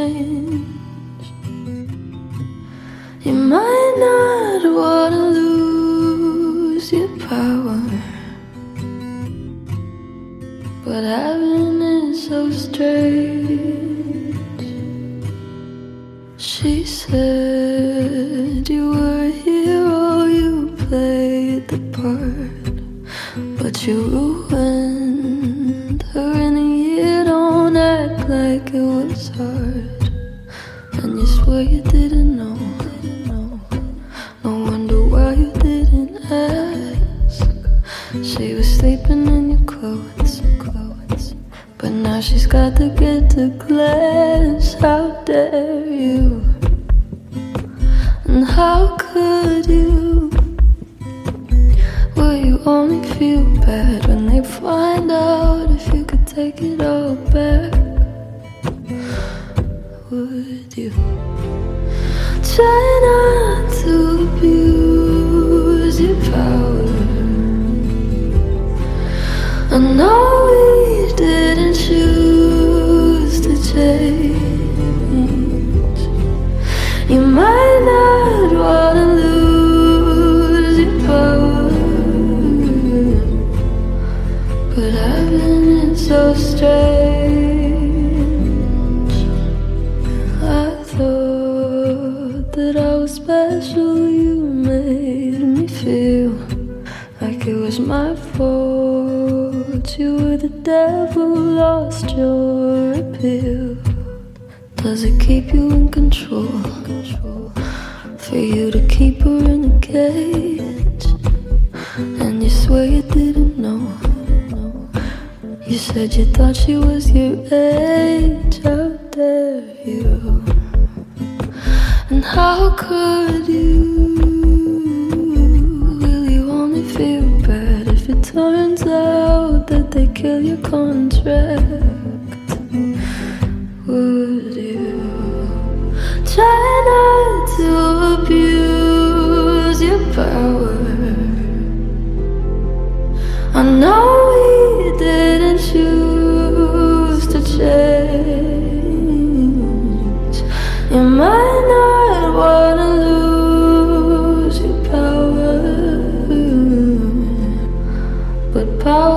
change. You might not wanna lose your power, but having it so strange. She said you were a hero, you played the part, but you ruined her in a year. Don't act like it was hard, and you swear you didn't know. No wonder why you didn't ask. She was sleeping in your clothes, but now she's got to get to class. How dare you? And how could you? Will you only feel bad when they find out if you could take it all back? Would you try not to abuse your power? I know we didn't choose to change. You might not wanna lose your power, but having it so strange. I thought that I was special. You made me feel like it was my fault. You were the devil, lost your appeal. Does it keep you in control? For you to keep her in a cage, and you swear you didn't know. You said you thought she was your age. How dare you? And how could you? Will you only feel bad if it turns out that they kill your contract? Would you try not to abuse your power? I know we didn't choose to change. You might not wanna lose your power, but power